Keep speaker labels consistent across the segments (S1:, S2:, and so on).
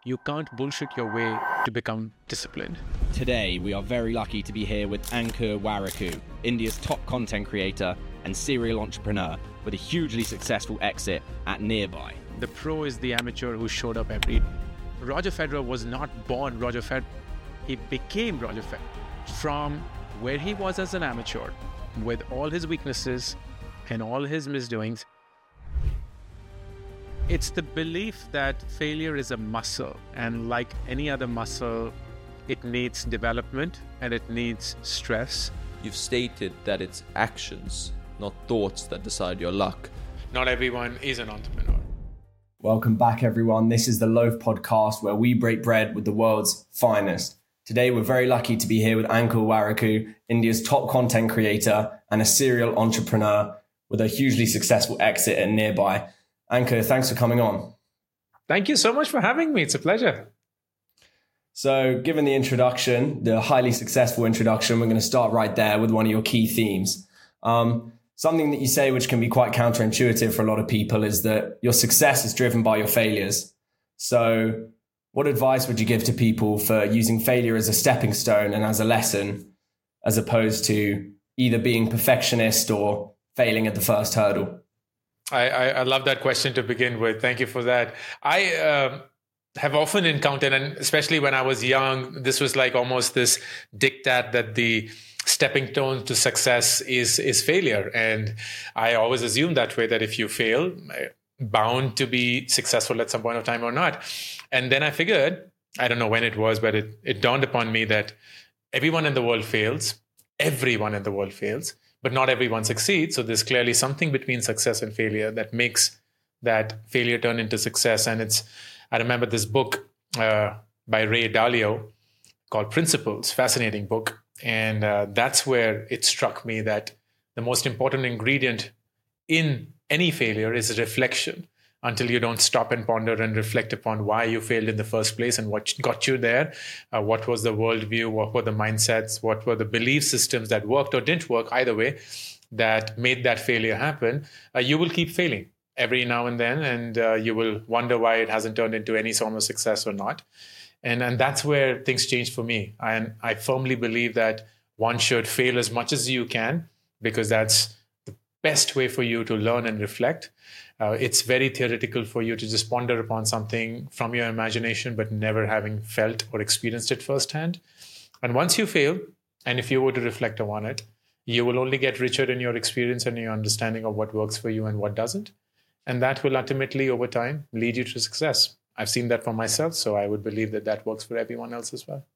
S1: You can't bullshit your way to become disciplined.
S2: Today, we are very lucky to be here with Ankur Warikoo, India's top content creator and serial entrepreneur with a hugely successful exit at Nearby.
S1: The pro is the amateur who showed up every day. Roger Federer was not born Roger Federer. He became Roger Federer from where he was as an amateur, with all his weaknesses and all his misdoings. It's the belief that failure is a muscle, and like any other muscle, it needs development and it needs stress.
S3: You've stated that it's actions, not thoughts, that decide your luck.
S1: Not everyone is an entrepreneur.
S4: Welcome back, everyone. This is the Loaf Podcast, where we break bread with the world's finest. Today, we're very lucky to be here with Ankur Warikoo, India's top content creator and a serial entrepreneur with a hugely successful exit at Nearby. Ankur, thanks for coming on.
S5: Thank you so much for having me. It's a pleasure.
S4: So, given the introduction, the highly successful introduction, we're going to start right there with one of your key themes. Something that you say, which can be quite counterintuitive for a lot of people, is that your success is driven by your failures. So, what advice would you give to people for using failure as a stepping stone and as a lesson, as opposed to either being perfectionist or failing at the first hurdle?
S5: I love that question to begin with. Thank you for that. I have often encountered, and especially when I was young, this was like almost this diktat that the stepping stone to success is failure. And I always assumed that way, that if you fail, bound to be successful at some point of time or not. And then I figured, I don't know when it was, but it dawned upon me that everyone in the world fails. Everyone in the world fails. But not everyone succeeds. So there's clearly something between success and failure that makes that failure turn into success. And I remember this book by Ray Dalio called Principles, fascinating book. And that's where it struck me that the most important ingredient in any failure is reflection. Until you don't stop and ponder and reflect upon why you failed in the first place and what got you there, what was the worldview, what were the mindsets, what were the belief systems that worked or didn't work, either way, that made that failure happen, you will keep failing every now and then, and you will wonder why it hasn't turned into any sort of success or not. And that's where things changed for me. And I firmly believe that one should fail as much as you can, because that's the best way for you to learn and reflect. It's very theoretical for you to just ponder upon something from your imagination, but never having felt or experienced it firsthand. And once you fail, and if you were to reflect upon it, you will only get richer in your experience and your understanding of what works for you and what doesn't. And that will ultimately, over time, lead you to success. I've seen that for myself, so I would believe that that works for everyone else as well.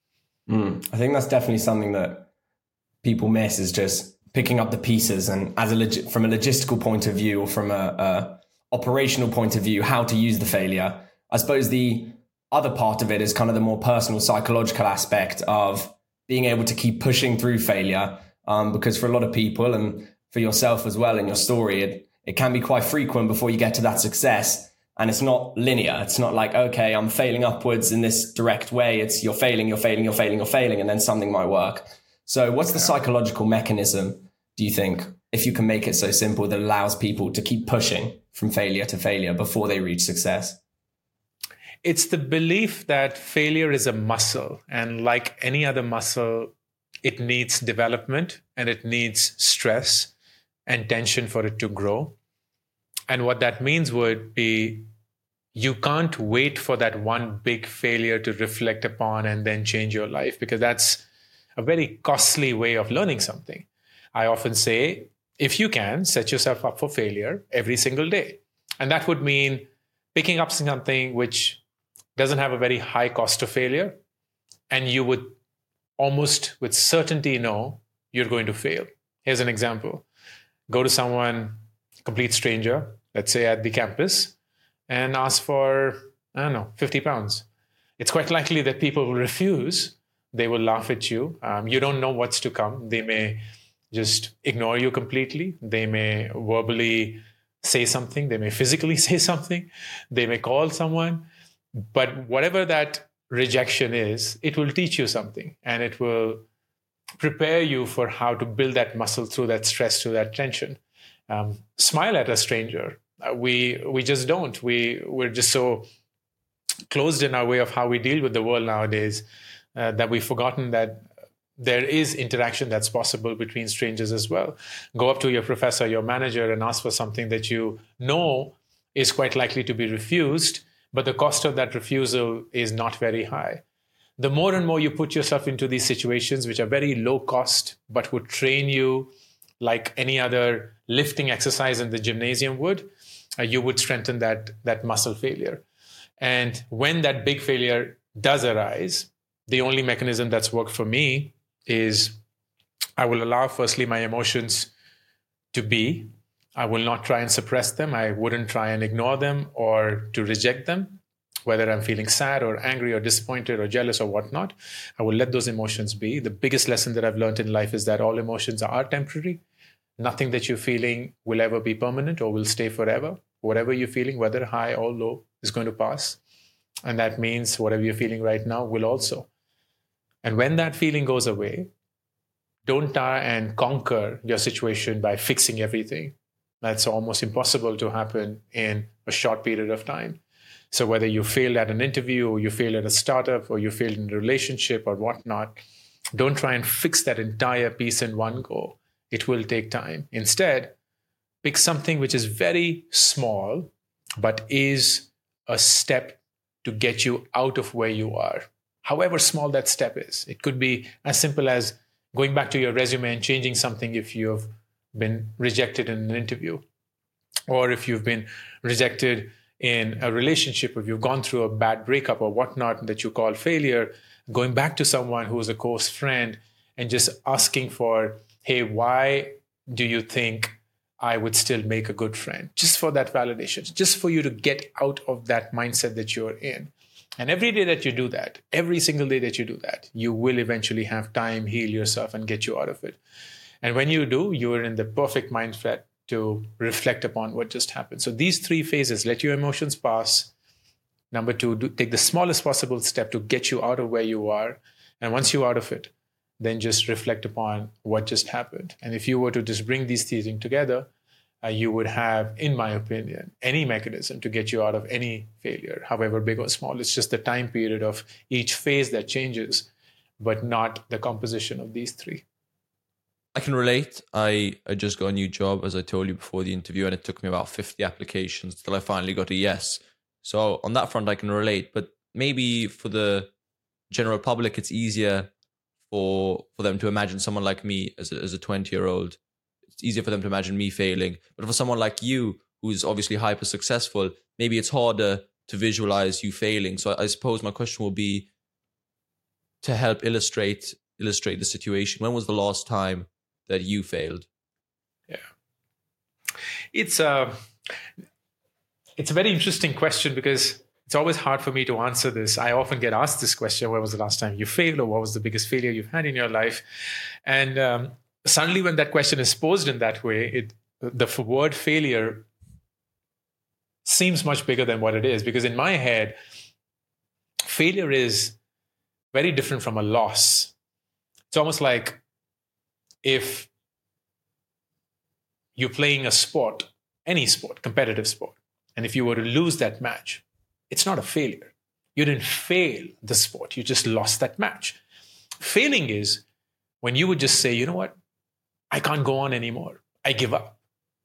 S4: I think that's definitely something that people miss, is just picking up the pieces, and from a logistical point of view or from a operational point of view, how to use the failure. I suppose the other part of it is kind of the more personal psychological aspect of being able to keep pushing through failure. Because for a lot of people, and for yourself as well in your story, it can be quite frequent before you get to that success. And it's not linear. It's not like, okay, I'm failing upwards in this direct way. It's you're failing, and then something might work. So what's the psychological mechanism, do you think, if you can make it so simple, that allows people to keep pushing from failure to failure before they reach success?
S5: It's the belief that failure is a muscle. And like any other muscle, it needs development and it needs stress and tension for it to grow. And what that means would be, you can't wait for that one big failure to reflect upon and then change your life, because that's a very costly way of learning something. I often say, if you can, set yourself up for failure every single day. And that would mean picking up something which doesn't have a very high cost of failure, and you would almost with certainty know you're going to fail. Here's an example. Go to someone, complete stranger, let's say at the campus, and ask for, 50 pounds. It's quite likely that people will refuse. They will laugh at you. You don't know what's to come. They may just ignore you completely. They may verbally say something. They may physically say something. They may call someone. But whatever that rejection is, it will teach you something, and it will prepare you for how to build that muscle through that stress, through that tension. Smile at a stranger. We just don't. We're just so closed in our way of how we deal with the world nowadays, that we've forgotten that there is interaction that's possible between strangers as well. Go up to your professor, your manager, and ask for something that you know is quite likely to be refused, but the cost of that refusal is not very high. The more and more you put yourself into these situations, which are very low cost, but would train you like any other lifting exercise in the gymnasium would, you would strengthen that muscle failure. And when that big failure does arise, the only mechanism that's worked for me is I will allow, firstly, my emotions to be. I will not try and suppress them. I wouldn't try and ignore them or to reject them, whether I'm feeling sad or angry or disappointed or jealous or whatnot. I will let those emotions be. The biggest lesson that I've learned in life is that all emotions are temporary. Nothing that you're feeling will ever be permanent or will stay forever. Whatever you're feeling, whether high or low, is going to pass. And that means whatever you're feeling right now will also. And when that feeling goes away, don't try and conquer your situation by fixing everything. That's almost impossible to happen in a short period of time. So whether you failed at an interview or you failed at a startup or you failed in a relationship or whatnot, don't try and fix that entire piece in one go. It will take time. Instead, pick something which is very small, but is a step to get you out of where you are. However small that step is. It could be as simple as going back to your resume and changing something if you've been rejected in an interview, or if you've been rejected in a relationship, if you've gone through a bad breakup or whatnot that you call failure, going back to someone who's a close friend and just asking for, hey, why do you think I would still make a good friend? Just for that validation, just for you to get out of that mindset that you're in. And every day that you do that, every single day that you do that, you will eventually have time, heal yourself, and get you out of it. And when you do, you're in the perfect mindset to reflect upon what just happened. So these three phases: let your emotions pass. Number two, take the smallest possible step to get you out of where you are. And once you're out of it, then just reflect upon what just happened. And if you were to just bring these things together, you would have, in my opinion, any mechanism to get you out of any failure, however big or small. It's just the time period of each phase that changes, but not the composition of these three.
S3: I can relate. I just got a new job, as I told you before the interview, and it took me about 50 applications till I finally got a yes. So on that front, I can relate. But maybe for the general public, it's easier for them to imagine someone like me as a 20-year-old. It's easier for them to imagine me failing. But for someone like you, who's obviously hyper successful, maybe it's harder to visualize you failing. So I suppose my question will be to help illustrate the situation. When was the last time that you failed?
S5: Yeah. It's a very interesting question because it's always hard for me to answer this. I often get asked this question: when was the last time you failed, or what was the biggest failure you've had in your life? And suddenly when that question is posed in that way, the word failure seems much bigger than what it is, because in my head, failure is very different from a loss. It's almost like if you're playing a sport, any sport, competitive sport, and if you were to lose that match, it's not a failure. You didn't fail the sport, you just lost that match. Failing is when you would just say, you know what, I can't go on anymore. I give up.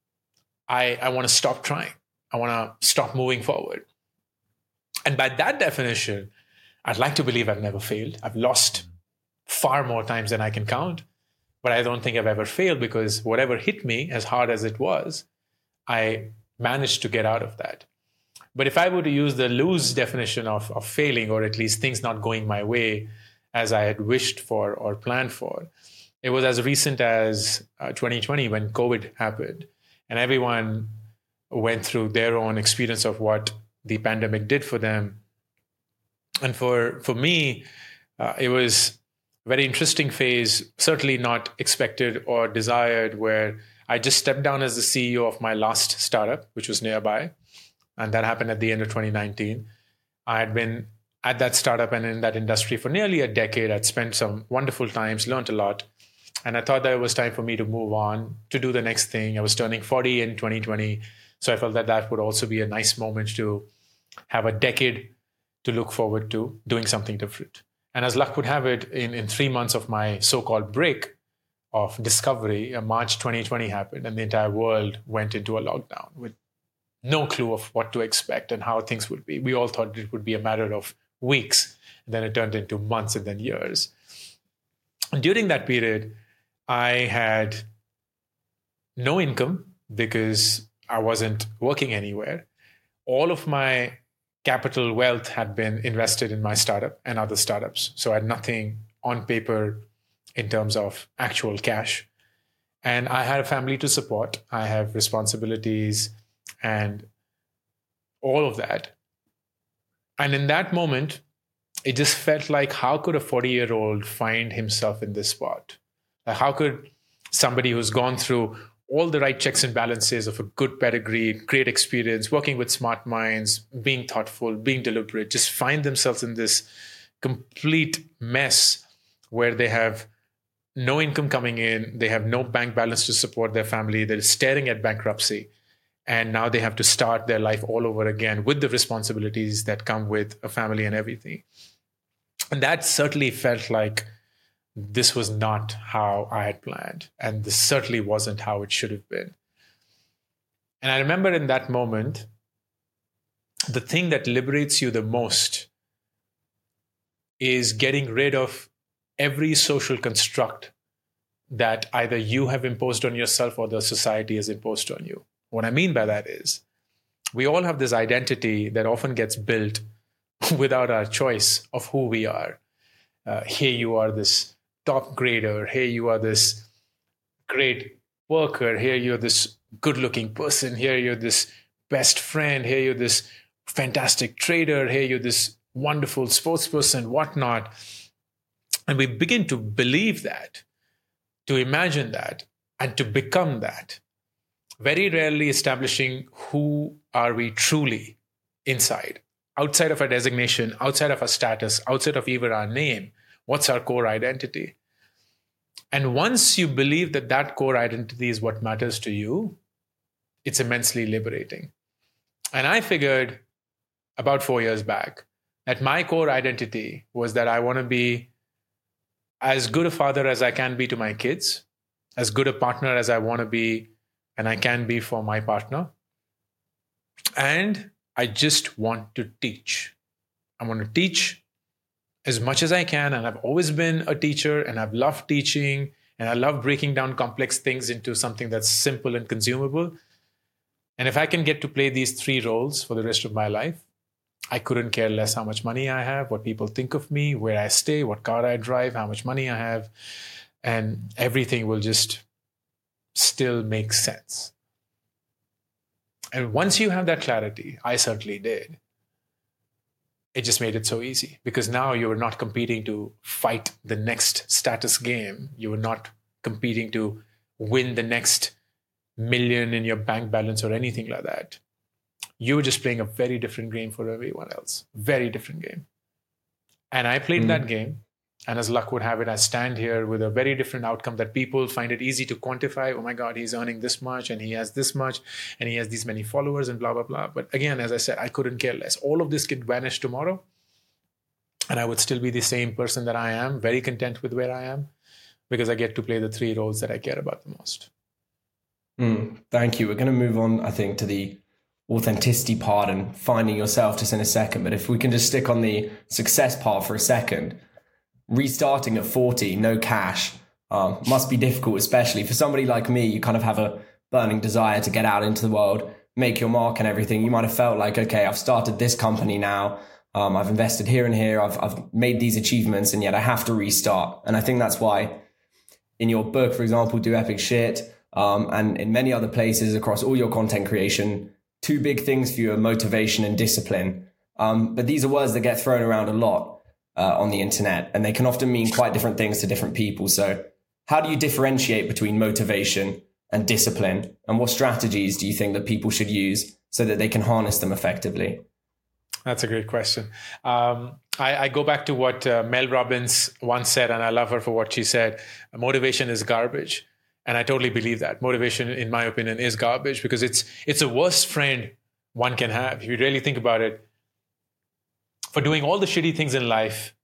S5: I want to stop trying. I want to stop moving forward. And by that definition, I'd like to believe I've never failed. I've lost far more times than I can count, but I don't think I've ever failed, because whatever hit me, as hard as it was, I managed to get out of that. But if I were to use the loose definition of failing, or at least things not going my way as I had wished for or planned for, it was as recent as 2020 when COVID happened, and everyone went through their own experience of what the pandemic did for them. And for me, it was a very interesting phase, certainly not expected or desired, where I just stepped down as the CEO of my last startup, which was Nearby. And that happened at the end of 2019. I had been at that startup and in that industry for nearly a decade. I'd spent some wonderful times, learned a lot. And I thought that it was time for me to move on, to do the next thing. I was turning 40 in 2020. So I felt that would also be a nice moment to have a decade to look forward to doing something different. And as luck would have it, in 3 months of my so-called break of discovery, March 2020 happened, and the entire world went into a lockdown with no clue of what to expect and how things would be. We all thought it would be a matter of weeks, and then it turned into months and then years. And during that period, I had no income because I wasn't working anywhere. All of my capital wealth had been invested in my startup and other startups. So I had nothing on paper in terms of actual cash. And I had a family to support. I have responsibilities and all of that. And in that moment, it just felt like, how could a 40-year-old find himself in this spot? Like, how could somebody who's gone through all the right checks and balances of a good pedigree, great experience, working with smart minds, being thoughtful, being deliberate, just find themselves in this complete mess where they have no income coming in, they have no bank balance to support their family, they're staring at bankruptcy, and now they have to start their life all over again with the responsibilities that come with a family and everything. And that certainly felt like this was not how I had planned. And this certainly wasn't how it should have been. And I remember in that moment, the thing that liberates you the most is getting rid of every social construct that either you have imposed on yourself or the society has imposed on you. What I mean by that is, we all have this identity that often gets built without our choice of who we are. Here you are this top grader. Here you are this great worker. Here you're this good-looking person. Here you're this best friend. Here you're this fantastic trader. Here you're this wonderful sportsperson, whatnot. And we begin to believe that, to imagine that, and to become that. Very rarely establishing who are we truly inside, outside of our designation, outside of our status, outside of even our name. What's our core identity? And once you believe that that core identity is what matters to you, it's immensely liberating. And I figured about 4 years back that my core identity was that I want to be as good a father as I can be to my kids, as good a partner as I want to be and I can be for my partner. And I just want to teach. I want to teach as much as I can. And I've always been a teacher, and I've loved teaching, and I love breaking down complex things into something that's simple and consumable. And if I can get to play these 3 roles for the rest of my life, I couldn't care less how much money I have, what people think of me, where I stay, what car I drive, how much money I have, and everything will just still make sense. And once you have that clarity, I certainly did, it just made it so easy, because now you were not competing to fight the next status game. You were not competing to win the next million in your bank balance or anything like that. You were just playing a very different game for everyone else. Very different game. And I played that game. And as luck would have it, I stand here with a very different outcome that people find it easy to quantify. Oh my God, he's earning this much and he has this much and he has these many followers and blah, blah, blah. But again, as I said, I couldn't care less. All of this could vanish tomorrow and I would still be the same person that I am, very content with where I am, because I get to play the 3 roles that I care about the most.
S4: Thank you. We're going to move on, I think, to the authenticity part and finding yourself just in a second. But if we can just stick on the success part for a second. Restarting at 40, no cash, must be difficult, especially for somebody like me. You kind of have a burning desire to get out into the world, make your mark and everything. You might have felt like, okay, I've started this company now. I've invested here and here. I've made these achievements, and yet I have to restart. And I think that's why in your book, for example, Do Epic Shit, and in many other places across all your content creation, 2 big things for you are motivation and discipline. But these are words that get thrown around a lot on the internet, and they can often mean quite different things to different people. So how do you differentiate between motivation and discipline? And what strategies do you think that people should use so that they can harness them effectively?
S5: That's a great question. I go back to what Mel Robbins once said, and I love her for what she said. Motivation is garbage. And I totally believe that. Motivation, in my opinion, is garbage, because it's the worst friend one can have. If you really think about it, for doing all the shitty things in life,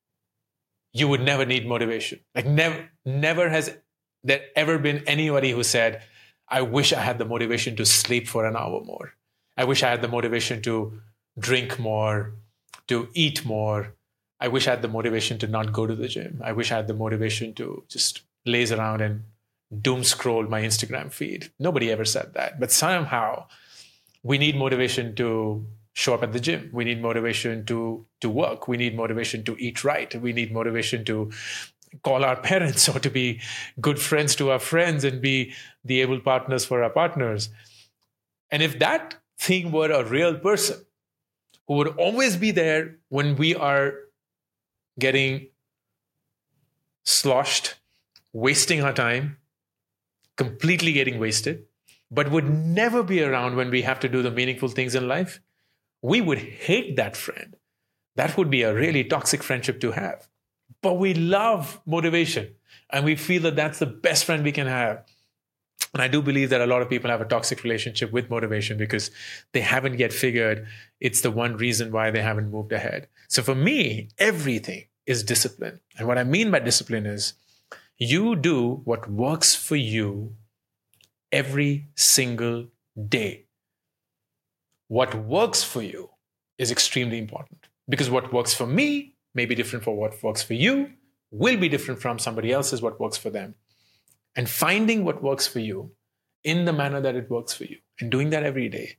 S5: you would never need motivation. Like never has there ever been anybody who said, I wish I had the motivation to sleep for an hour more. I wish I had the motivation to drink more, to eat more. I wish I had the motivation to not go to the gym. I wish I had the motivation to just laze around and doom scroll my Instagram feed. Nobody ever said that. But somehow we need motivation to show up at the gym. We need motivation to work. We need motivation to eat right. We need motivation to call our parents or to be good friends to our friends and be the able partners for our partners. And if that thing were a real person who would always be there when we are getting sloshed, wasting our time, completely getting wasted, but would never be around when we have to do the meaningful things in life, we would hate that friend. That would be a really toxic friendship to have. But we love motivation and we feel that that's the best friend we can have. And I do believe that a lot of people have a toxic relationship with motivation because they haven't yet figured it's the one reason why they haven't moved ahead. So for me, everything is discipline. And what I mean by discipline is you do what works for you every single day. What works for you is extremely important because what works for me may be different from what works for you, will be different from somebody else's what works for them. And finding what works for you in the manner that it works for you and doing that every day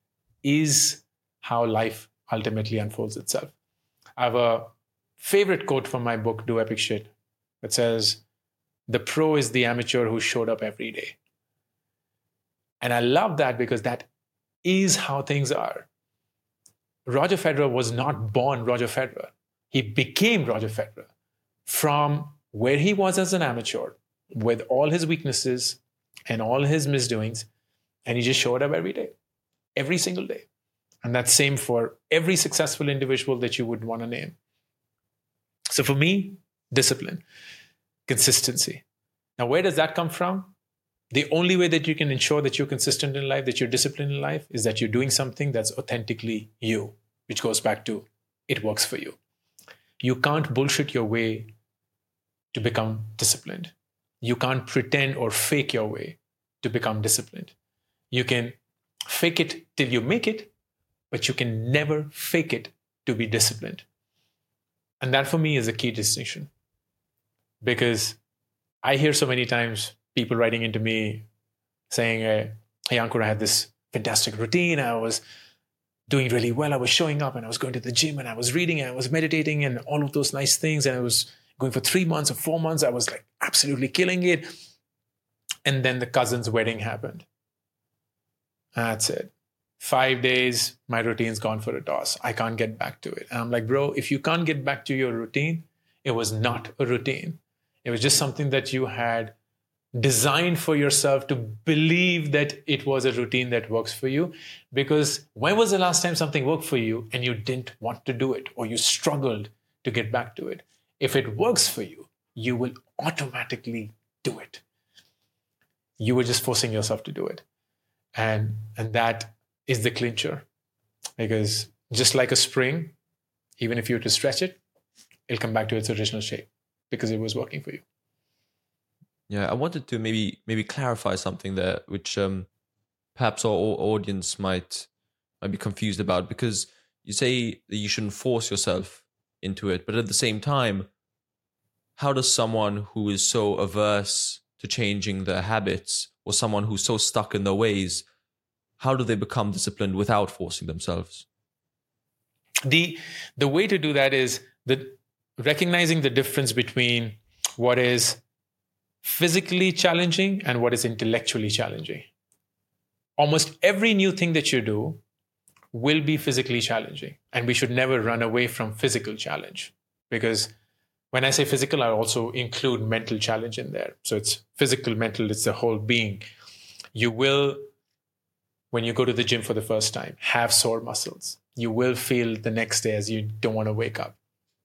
S5: is how life ultimately unfolds itself. I have a favorite quote from my book, Do Epic Shit, that says, the pro is the amateur who showed up every day. And I love that because that is how things are. Roger Federer was not born Roger Federer. He became Roger Federer from where he was as an amateur with all his weaknesses and all his misdoings. And he just showed up every day, every single day. And that's same for every successful individual that you would want to name. So for me, discipline, consistency. Now, where does that come from? The only way that you can ensure that you're consistent in life, that you're disciplined in life, is that you're doing something that's authentically you, which goes back to it works for you. You can't bullshit your way to become disciplined. You can't pretend or fake your way to become disciplined. You can fake it till you make it, but you can never fake it to be disciplined. And that for me is a key distinction. Because I hear so many times people writing into me saying, hey, Ankur, I had this fantastic routine. I was doing really well. I was showing up and I was going to the gym and I was reading and I was meditating and all of those nice things. And I was going for 3 months or 4 months. I was like absolutely killing it. And then the cousin's wedding happened. That's it. 5 days, my routine's gone for a toss. I can't get back to it. And I'm like, bro, if you can't get back to your routine, it was not a routine. It was just something that you had designed for yourself to believe that it was a routine that works for you. Because when was the last time something worked for you and you didn't want to do it or you struggled to get back to it? If it works for you, you will automatically do it. You were just forcing yourself to do it. And that is the clincher. Because just like a spring, even if you were to stretch it, it'll come back to its original shape because it was working for you.
S3: Yeah, I wanted to maybe clarify something there, which perhaps our audience might be confused about, because you say that you shouldn't force yourself into it, but at the same time, how does someone who is so averse to changing their habits, or someone who's so stuck in their ways, how do they become disciplined without forcing themselves?
S5: The way to do that is recognizing the difference between what is physically challenging and what is intellectually challenging. Almost every new thing that you do will be physically challenging, and we should never run away from physical challenge, because when I say physical, I also include mental challenge in there. So it's physical, mental, it's the whole being. You will, when you go to the gym for the first time, have sore muscles. You will feel the next day as you don't want to wake up.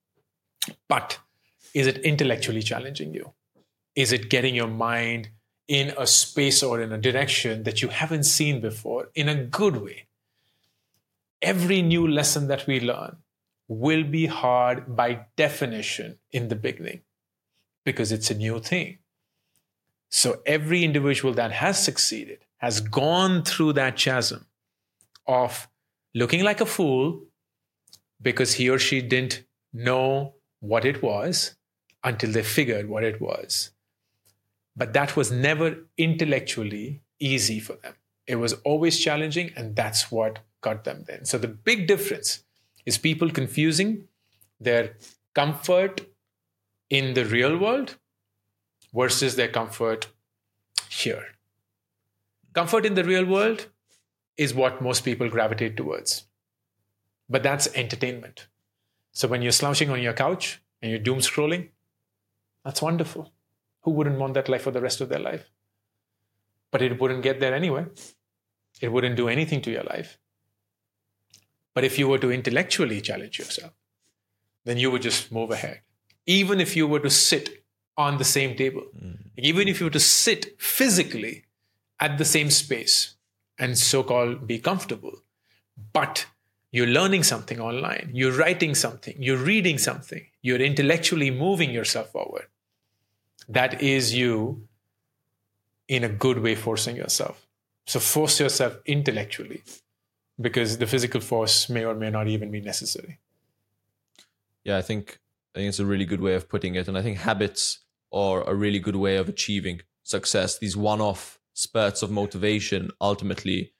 S5: But is it intellectually challenging you? Is it getting your mind in a space or in a direction that you haven't seen before in a good way? Every new lesson that we learn will be hard by definition in the beginning because it's a new thing. So every individual that has succeeded has gone through that chasm of looking like a fool because he or she didn't know what it was until they figured what it was. But that was never intellectually easy for them. It was always challenging, and that's what got them there. So the big difference is people confusing their comfort in the real world versus their comfort here. Comfort in the real world is what most people gravitate towards. But that's entertainment. So when you're slouching on your couch and you're doom scrolling, that's wonderful. Who wouldn't want that life for the rest of their life? But it wouldn't get there anyway. It wouldn't do anything to your life. But if you were to intellectually challenge yourself, then you would just move ahead. Even if you were to sit on the same table, even if you were to sit physically at the same space and so-called be comfortable, but you're learning something online, you're writing something, you're reading something, you're intellectually moving yourself forward. That is you in a good way forcing yourself. So force yourself intellectually because the physical force may or may not even be necessary.
S3: Yeah, I think it's a really good way of putting it. And I think habits are a really good way of achieving success. These one-off spurts of motivation ultimately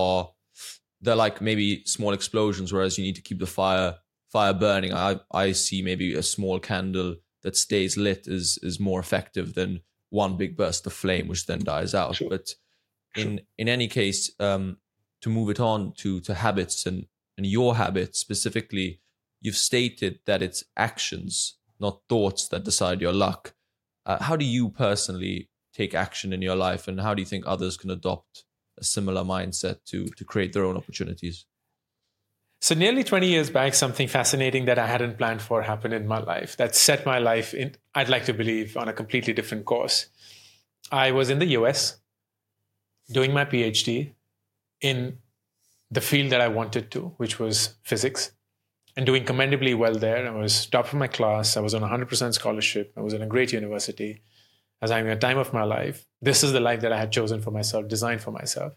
S3: they're like maybe small explosions, whereas you need to keep the fire burning. I see maybe a small candle that stays lit is more effective than one big burst of flame, which then dies out. Sure. But in any case, to move it on to habits and your habits specifically, you've stated that it's actions, not thoughts, that decide your luck. How do you personally take action in your life, and how do you think others can adopt a similar mindset to create their own opportunities?
S5: So nearly 20 years back, something fascinating that I hadn't planned for happened in my life that set my life in, I'd like to believe, on a completely different course. I was in the US doing my PhD in the field that I wanted to, which was physics, and doing commendably well there. I was top of my class. I was on 100% scholarship. I was in a great university. I was having a time of my life. This is the life that I had chosen for myself, designed for myself.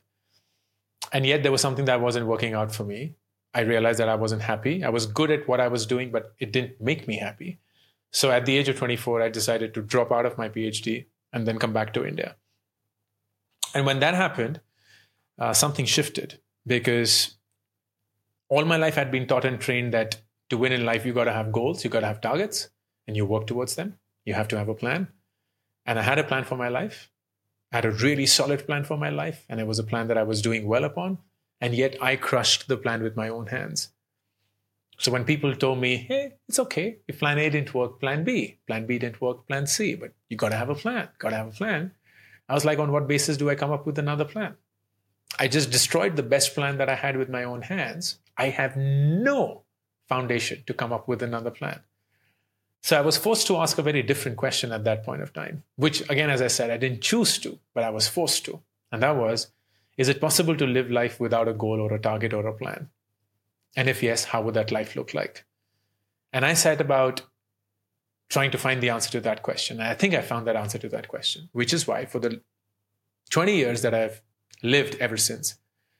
S5: And yet there was something that wasn't working out for me. I realized that I wasn't happy. I was good at what I was doing, but it didn't make me happy. So at the age of 24, I decided to drop out of my PhD and then come back to India. And when that happened, something shifted, because all my life I'd been taught and trained that to win in life, you got to have goals, you got to have targets, and you work towards them. You have to have a plan. And I had a plan for my life. I had a really solid plan for my life, and it was a plan that I was doing well upon. And yet I crushed the plan with my own hands. So when people told me, hey, it's okay. If plan A didn't work, plan B. Plan B didn't work, plan C. But you got to have a plan. Got to have a plan. I was like, on what basis do I come up with another plan? I just destroyed the best plan that I had with my own hands. I have no foundation to come up with another plan. So I was forced to ask a very different question at that point of time, which, again, as I said, I didn't choose to, but I was forced to. And that was, is it possible to live life without a goal or a target or a plan? And if yes, how would that life look like? And I set about trying to find the answer to that question. And I think I found that answer to that question, which is why for the 20 years that I've lived ever since,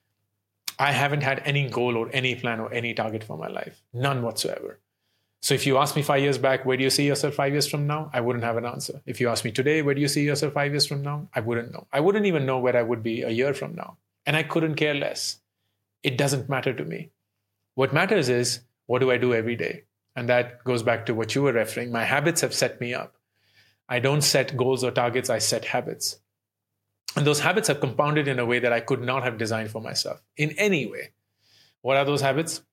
S5: I haven't had any goal or any plan or any target for my life. None whatsoever. So if you ask me 5 years back, where do you see yourself 5 years from now? I wouldn't have an answer. If you ask me today, where do you see yourself 5 years from now? I wouldn't know. I wouldn't even know where I would be a year from now. And I couldn't care less. It doesn't matter to me. What matters is, what do I do every day? And that goes back to what you were referring. My habits have set me up. I don't set goals or targets, I set habits. And those habits have compounded in a way that I could not have designed for myself in any way. What are those habits?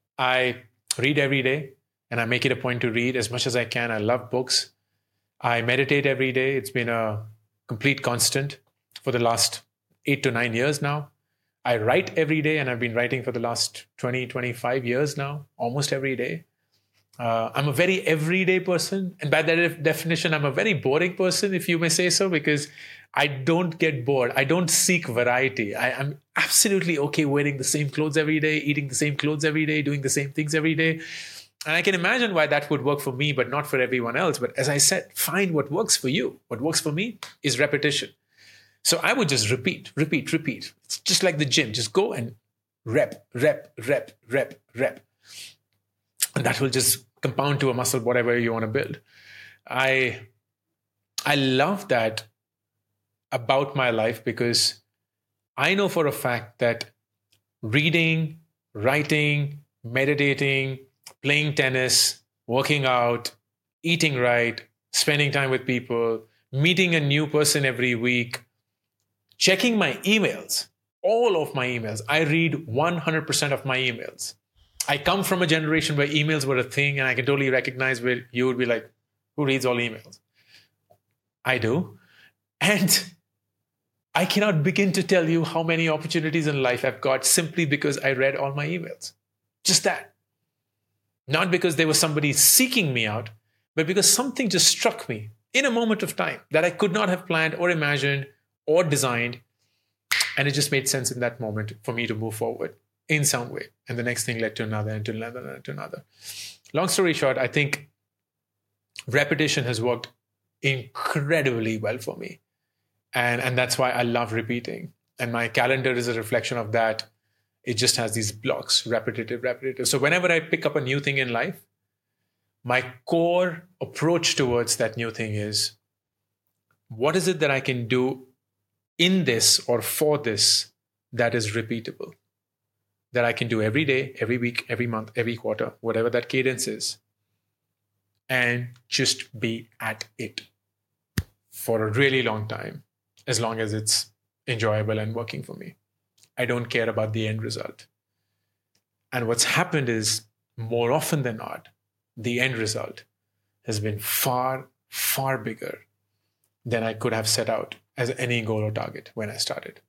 S5: I read every day. And I make it a point to read as much as I can. I love books. I meditate every day. It's been a complete constant for the last 8 to 9 years now. I write every day, and I've been writing for the last 20, 25 years now, almost every day. I'm a very everyday person. And by that definition, I'm a very boring person, if you may say so, because I don't get bored. I don't seek variety. I'm absolutely okay wearing the same clothes every day, eating the same clothes every day, doing the same things every day. And I can imagine why that would work for me, but not for everyone else. But as I said, find what works for you. What works for me is repetition. So I would just repeat. It's just like the gym. Just go and rep. And that will just compound to a muscle, whatever you want to build. I love that about my life, because I know for a fact that reading, writing, meditating, playing tennis, working out, eating right, spending time with people, meeting a new person every week, checking my emails, all of my emails. I read 100% of my emails. I come from a generation where emails were a thing, and I can totally recognize where you would be like, who reads all emails? I do. And I cannot begin to tell you how many opportunities in life I've got simply because I read all my emails. Just that. Not because there was somebody seeking me out, but because something just struck me in a moment of time that I could not have planned or imagined or designed. And it just made sense in that moment for me to move forward in some way. And the next thing led to another and to another and to another. Long story short, I think repetition has worked incredibly well for me. And that's why I love repeating. And my calendar is a reflection of that. It just has these blocks, repetitive. So whenever I pick up a new thing in life, my core approach towards that new thing is, what is it that I can do in this or for this that is repeatable? That I can do every day, every week, every month, every quarter, whatever that cadence is, and just be at it for a really long time, as long as it's enjoyable and working for me. I don't care about the end result. And what's happened is, more often than not, the end result has been far, far bigger than I could have set out as any goal or target when I started.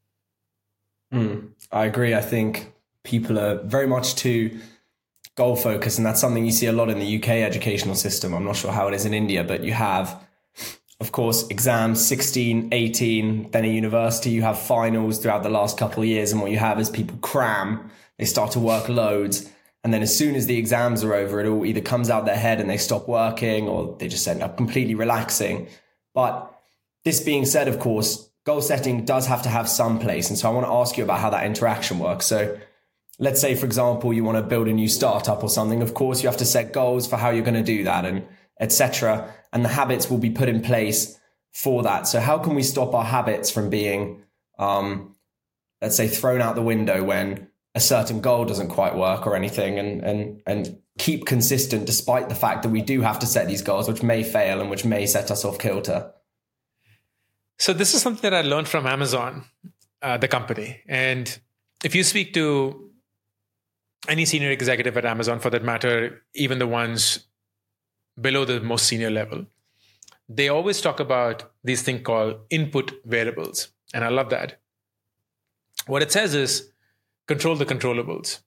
S4: I agree. I think people are very much too goal focused, and that's something you see a lot in the UK educational system. I'm not sure how it is in India, but you have, of course, exams, 16, 18, then a university, you have finals throughout the last couple of years. And what you have is people cram, they start to work loads. And then as soon as the exams are over, it all either comes out their head and they stop working, or they just end up completely relaxing. But this being said, of course, goal setting does have to have some place. And so I want to ask you about how that interaction works. So let's say, for example, you want to build a new startup or something. Of course, you have to set goals for how you're going to do that, and etc. And the habits will be put in place for that. So how can we stop our habits from being, let's say, thrown out the window when a certain goal doesn't quite work or anything, and keep consistent despite the fact that we do have to set these goals, which may fail and which may set us off kilter?
S5: So this is something that I learned from Amazon, the company. And if you speak to any senior executive at Amazon, for that matter, even the ones below the most senior level, they always talk about these things called input variables. And I love that. What it says is, control the controllables.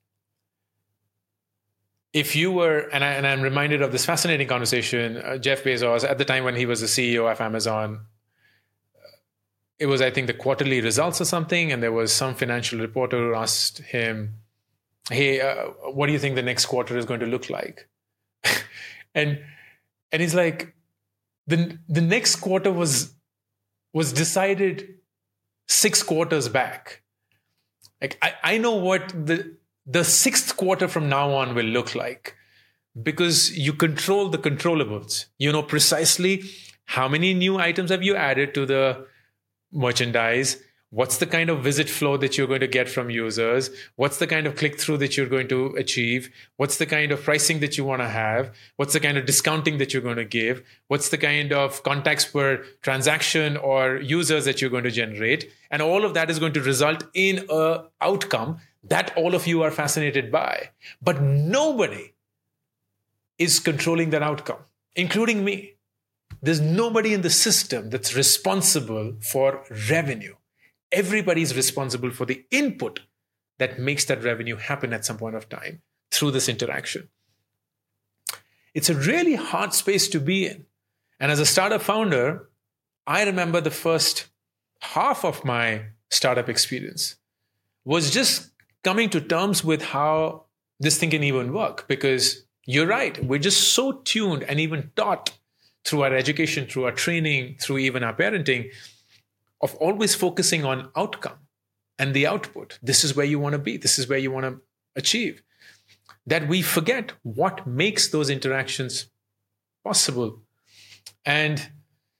S5: If you were, and I'm reminded of this fascinating conversation, Jeff Bezos, at the time when he was the CEO of Amazon, it was, I think, the quarterly results or something, and there was some financial reporter who asked him, hey, what do you think the next quarter is going to look like? and he's like, the next quarter was decided 6 quarters back. Like, I know what the 6th quarter from now on will look like, because you control the controllables. You know precisely how many new items have you added to the merchandise, what's the kind of visit flow that you're going to get from users, what's the kind of click-through that you're going to achieve, what's the kind of pricing that you want to have, what's the kind of discounting that you're going to give, what's the kind of contacts per transaction or users that you're going to generate. And all of that is going to result in an outcome that all of you are fascinated by. But nobody is controlling that outcome, including me. There's nobody in the system that's responsible for revenue. Everybody's responsible for the input that makes that revenue happen at some point of time through this interaction. It's a really hard space to be in. And as a startup founder, I remember the first half of my startup experience was just coming to terms with how this thing can even work, because You're right. We're just so tuned and even taught through our education, through our training, through even our parenting, of always focusing on outcome and the output. This is where you want to be. This is where you want to achieve. That we forget what makes those interactions possible. And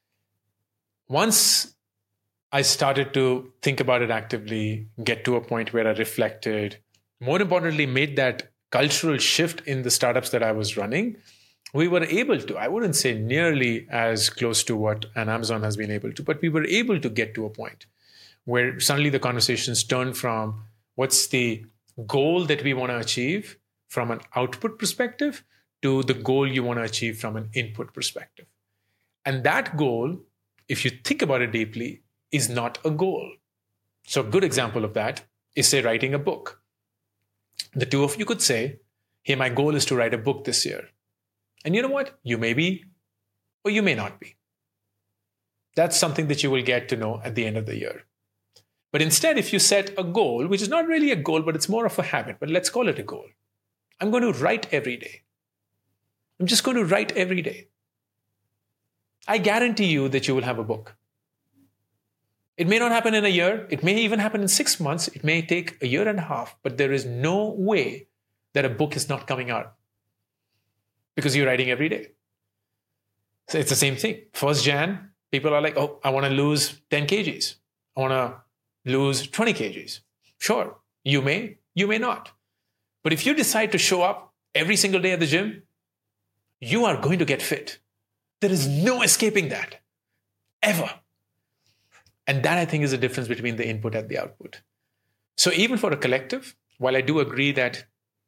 S5: once I started to think about it actively, get to a point where I reflected, more importantly, made that cultural shift in the startups that I was running, we were able to, I wouldn't say nearly as close to what an Amazon has been able to, but we were able to get to a point where suddenly the conversations turned from what's the goal that we want to achieve from an output perspective to the goal you want to achieve from an input perspective. And that goal, if you think about it deeply, is not a goal. So a good example of that is, say, writing a book. The two of you could say, hey, my goal is to write a book this year. And you know what? You may be, or you may not be. That's something that you will get to know at the end of the year. But instead, if you set a goal, which is not really a goal, but it's more of a habit, but let's call it a goal. I'm going to write every day. I'm just going to write every day. I guarantee you that you will have a book. It may not happen in a year. It may even happen in 6 months. It may take a year and a half, but there is no way that a book is not coming out because you're writing every day. So it's the same thing. 1st Jan, people are like, oh, I want to lose 10 kgs. I want to lose 20 kgs. Sure, you may not. But if you decide to show up every single day at the gym, you are going to get fit. There is no escaping that, ever. And that, I think, is the difference between the input and the output. So even for a collective, while I do agree that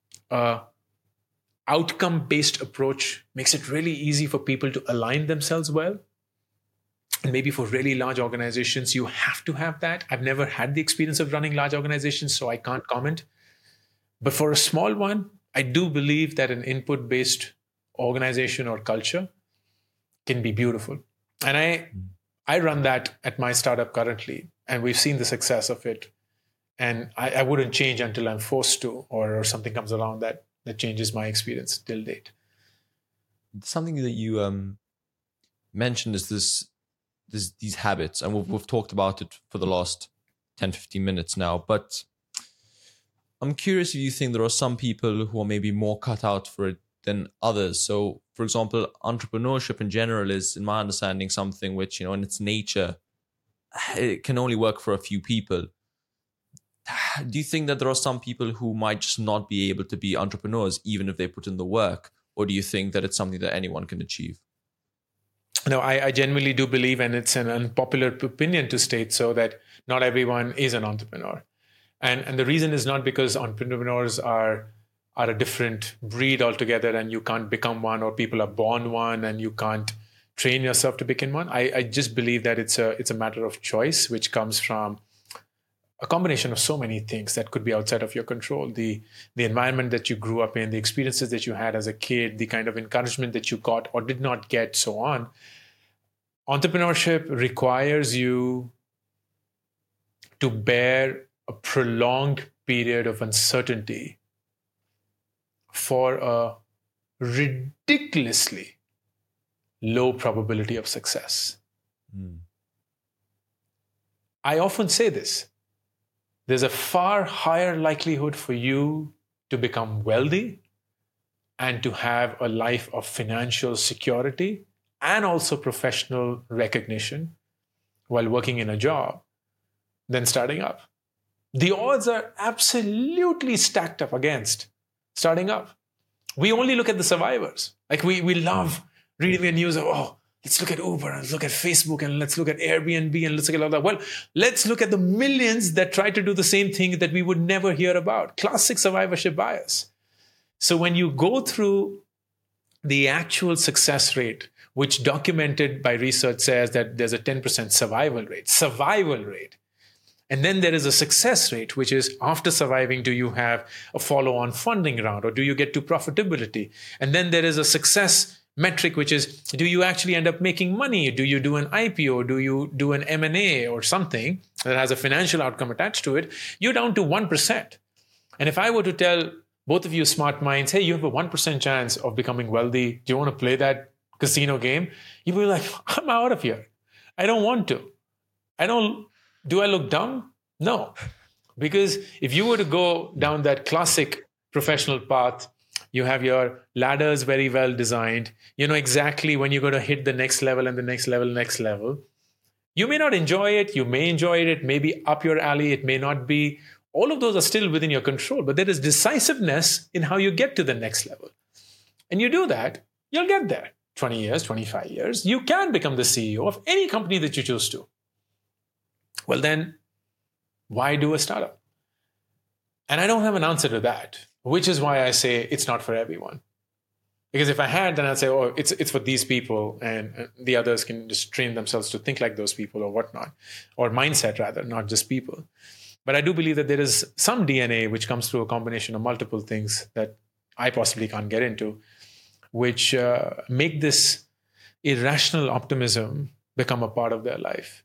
S5: outcome-based approach makes it really easy for people to align themselves well, and maybe for really large organizations, you have to have that. I've never had the experience of running large organizations, so I can't comment. But for a small one, I do believe that an input-based organization or culture can be beautiful. And I run that at my startup currently, and we've seen the success of it. And I wouldn't change until I'm forced to, or something comes along that changes my experience till date.
S3: Something that you mentioned is these habits, and we've talked about it for the last 10, 15 minutes now, but I'm curious if you think there are some people who are maybe more cut out for it than others. So, for example, entrepreneurship in general is, in my understanding, something which, in its nature, it can only work for a few people. Do you think that there are some people who might just not be able to be entrepreneurs, even if they put in the work? Or do you think that it's something that anyone can achieve?
S5: No, I genuinely do believe, and it's an unpopular opinion to state so, that not everyone is an entrepreneur. And the reason is not because entrepreneurs are a different breed altogether and you can't become one, or people are born one and you can't train yourself to become one. I just believe that it's a matter of choice, which comes from a combination of so many things that could be outside of your control. The environment that you grew up in, the experiences that you had as a kid, the kind of encouragement that you got or did not get, so on. Entrepreneurship requires you to bear a prolonged period of uncertainty for a ridiculously low probability of success. I often say this. There's a far higher likelihood for you to become wealthy and to have a life of financial security and also professional recognition while working in a job than starting up. The odds are absolutely stacked up against starting up. We only look at the survivors. Like we love reading the news of, oh, let's look at Uber and let's look at Facebook and let's look at Airbnb and let's look at all that. Well, let's look at the millions that try to do the same thing that we would never hear about. Classic survivorship bias. So when you go through the actual success rate, which documented by research says that there's a 10% survival rate. And then there is a success rate, which is after surviving, do you have a follow-on funding round or do you get to profitability? And then there is a success metric, which is, do you actually end up making money? Do you do an IPO? Do you do an M&A or something that has a financial outcome attached to it? You're down to 1%. And if I were to tell both of you smart minds, hey, you have a 1% chance of becoming wealthy. Do you want to play that casino game? You'll be like, I'm out of here. I don't want to. Do I look dumb? No. Because if you were to go down that classic professional path, you have your ladders very well designed. You know exactly when you're going to hit the next level and the next level. You may not enjoy it. You may enjoy it. It may be up your alley. It may not be. All of those are still within your control. But there is decisiveness in how you get to the next level. And you do that, you'll get there. 20 years, 25 years. You can become the CEO of any company that you choose to. Well, then, why do a startup? And I don't have an answer to that, which is why I say it's not for everyone. Because if I had, then I'd say, oh, it's for these people, and the others can just train themselves to think like those people or whatnot, or mindset rather, not just people. But I do believe that there is some DNA which comes through a combination of multiple things that I possibly can't get into, which make this irrational optimism become a part of their life.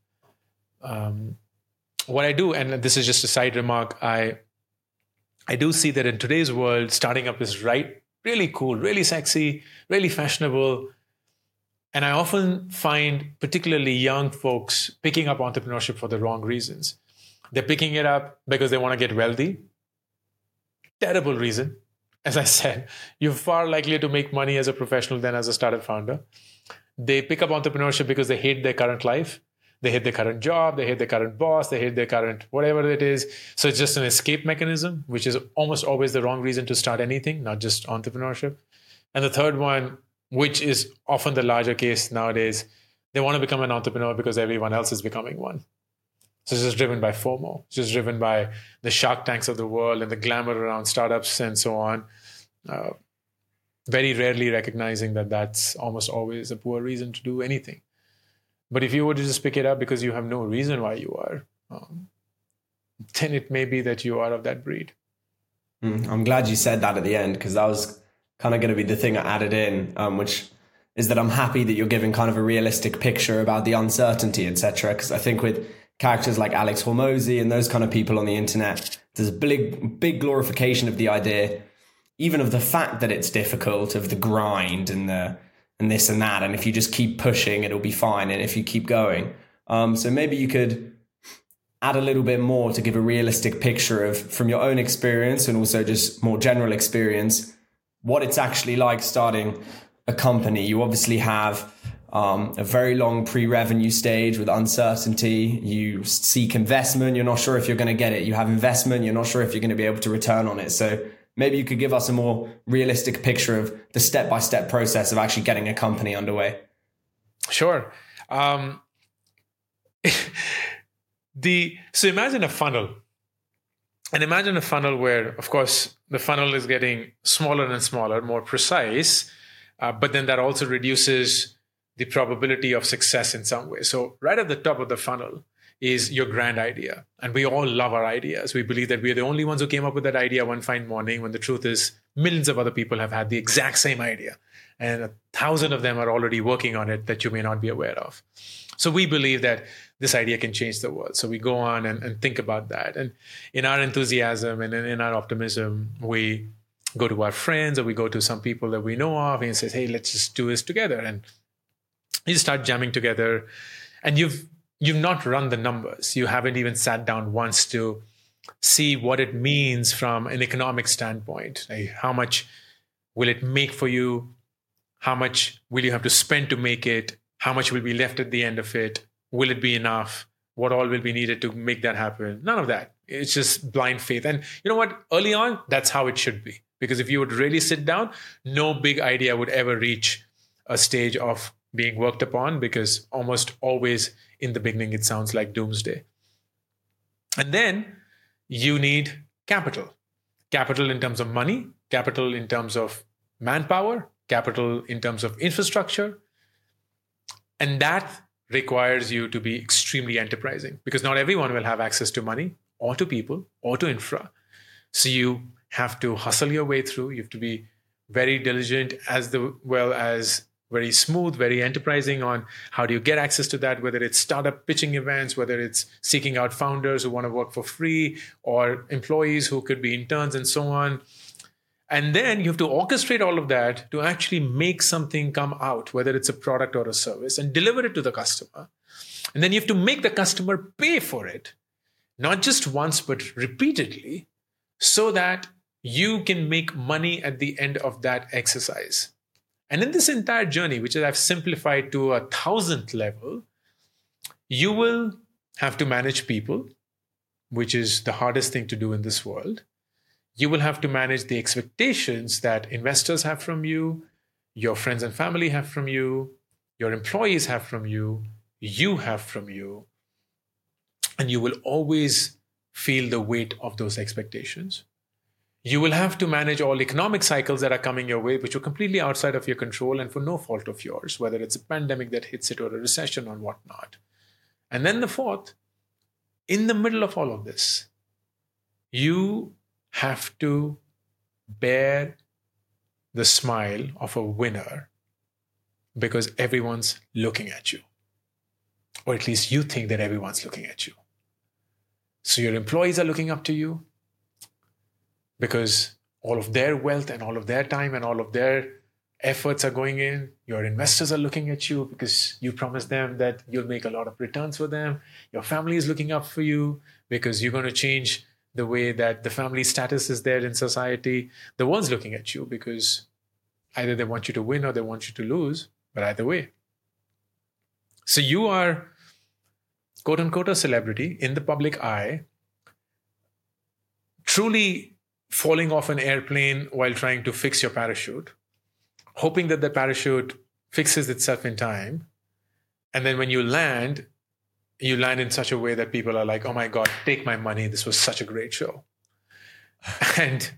S5: What I do, and this is just a side remark, I do see that in today's world, starting up is really cool, really sexy, really fashionable. And I often find particularly young folks picking up entrepreneurship for the wrong reasons. They're picking it up because they want to get wealthy. Terrible reason. As I said, you're far likelier to make money as a professional than as a startup founder. They pick up entrepreneurship because they hate their current life. They hate their current job. They hate their current boss. They hate their current whatever it is. So it's just an escape mechanism, which is almost always the wrong reason to start anything, not just entrepreneurship. And the third one, which is often the larger case nowadays, they want to become an entrepreneur because everyone else is becoming one. So it's just driven by FOMO. It's just driven by the Shark Tanks of the world and the glamour around startups and so on. Very rarely recognizing that that's almost always a poor reason to do anything. But if you were to just pick it up because you have no reason why you are, then it may be that you are of that breed.
S4: I'm glad you said that at the end, because that was kind of going to be the thing I added in, which is that I'm happy that you're giving kind of a realistic picture about the uncertainty, etc. Because I think with characters like Alex Hormozi and those kind of people on the internet, there's a big glorification of the idea, even of the fact that it's difficult, of the grind and this and that. And if you just keep pushing, it'll be fine. And if you keep going. So maybe you could add a little bit more to give a realistic picture of, from your own experience and also just more general experience, what it's actually like starting a company. You obviously have a very long pre-revenue stage with uncertainty. You seek investment. You're not sure if you're going to get it. You have investment. You're not sure if you're going to be able to return on it. So maybe you could give us a more realistic picture of the step-by-step process of actually getting a company underway.
S5: Sure. So imagine a funnel. And imagine a funnel where, of course, the funnel is getting smaller and smaller, more precise, but then that also reduces the probability of success in some way. So right at the top of the funnel is your grand idea. And we all love our ideas. We believe that we are the only ones who came up with that idea one fine morning, when the truth is millions of other people have had the exact same idea. And 1,000 of them are already working on it that you may not be aware of. So we believe that this idea can change the world. So we go on and think about that. And in our enthusiasm and in our optimism, we go to our friends or we go to some people that we know of and say, hey, let's just do this together. And you start jamming together, and you've not run the numbers. You haven't even sat down once to see what it means from an economic standpoint. Like, how much will it make for you? How much will you have to spend to make it? How much will be left at the end of it? Will it be enough? What all will be needed to make that happen? None of that. It's just blind faith. And you know what? Early on, that's how it should be. Because if you would really sit down, no big idea would ever reach a stage of being worked upon, because almost always in the beginning, it sounds like doomsday. And then you need capital. Capital in terms of money, capital in terms of manpower, capital in terms of infrastructure. And that requires you to be extremely enterprising, because not everyone will have access to money or to people or to infra. So you have to hustle your way through. You have to be very diligent as well as very smooth, very enterprising on how do you get access to that, whether it's startup pitching events, whether it's seeking out founders who want to work for free or employees who could be interns and so on. And then you have to orchestrate all of that to actually make something come out, whether it's a product or a service, and deliver it to the customer. And then you have to make the customer pay for it, not just once, but repeatedly, so that you can make money at the end of that exercise. And in this entire journey, which I've simplified to 1,000th level, you will have to manage people, which is the hardest thing to do in this world. You will have to manage the expectations that investors have from you, your friends and family have from you, your employees have from you, you have from you. And you will always feel the weight of those expectations. You will have to manage all economic cycles that are coming your way, which are completely outside of your control and for no fault of yours, whether it's a pandemic that hits it or a recession or whatnot. And then the fourth, in the middle of all of this, you have to bear the smile of a winner because everyone's looking at you. Or at least you think that everyone's looking at you. So your employees are looking up to you because all of their wealth and all of their time and all of their efforts are going in. Your investors are looking at you because you promised them that you'll make a lot of returns for them. Your family is looking up for you because you're going to change the way that the family status is there in society. The world's looking at you because either they want you to win or they want you to lose, but either way. So you are, quote unquote, a celebrity in the public eye, truly falling off an airplane while trying to fix your parachute, hoping that the parachute fixes itself in time. And then when you land in such a way that people are like, oh my God, take my money. This was such a great show. And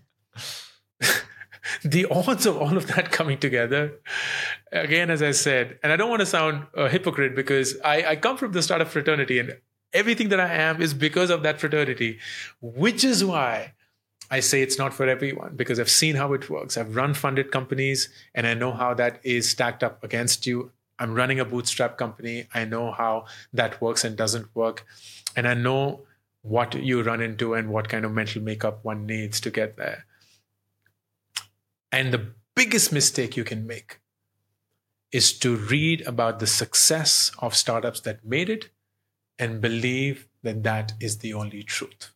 S5: the odds of all of that coming together, again, as I said, and I don't want to sound a hypocrite because I come from the startup fraternity and everything that I am is because of that fraternity, which is why I say it's not for everyone, because I've seen how it works. I've run funded companies and I know how that is stacked up against you. I'm running a bootstrap company. I know how that works and doesn't work. And I know what you run into and what kind of mental makeup one needs to get there. And the biggest mistake you can make is to read about the success of startups that made it and believe that that is the only truth.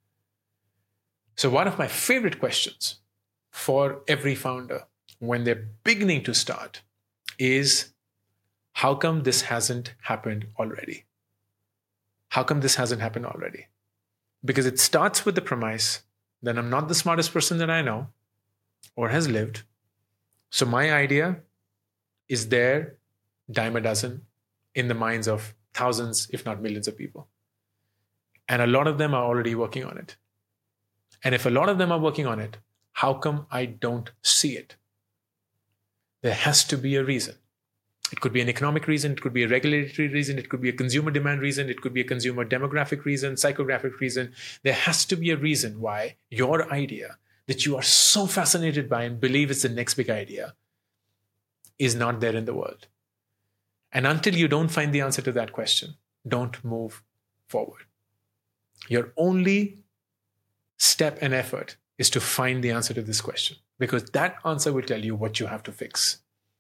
S5: So one of my favorite questions for every founder when they're beginning to start is, how come this hasn't happened already? How come this hasn't happened already? Because it starts with the premise that I'm not the smartest person that I know or has lived. So my idea is there, dime a dozen, in the minds of thousands, if not millions of people. And a lot of them are already working on it. And if a lot of them are working on it, how come I don't see it? There has to be a reason. It could be an economic reason, it could be a regulatory reason, it could be a consumer demand reason, it could be a consumer demographic reason, psychographic reason. There has to be a reason why your idea that you are so fascinated by and believe it's the next big idea is not there in the world. And until you don't find the answer to that question, don't move forward. Your only step and effort is to find the answer to this question, because that answer will tell you what you have to fix.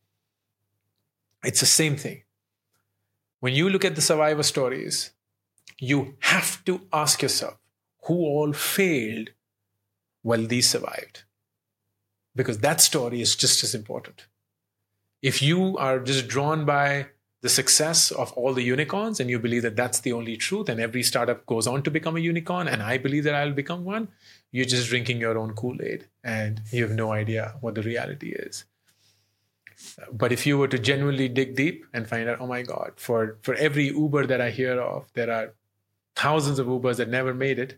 S5: It's the same thing. When you look at the survivor stories, you have to ask yourself, who all failed while these survived? Because that story is just as important. If you are just drawn by the success of all the unicorns and you believe that that's the only truth and every startup goes on to become a unicorn and I believe that I'll become one, you're just drinking your own Kool-Aid and you have no idea what the reality is. But if you were to genuinely dig deep and find out, oh my God, for every Uber that I hear of, there are thousands of Ubers that never made it.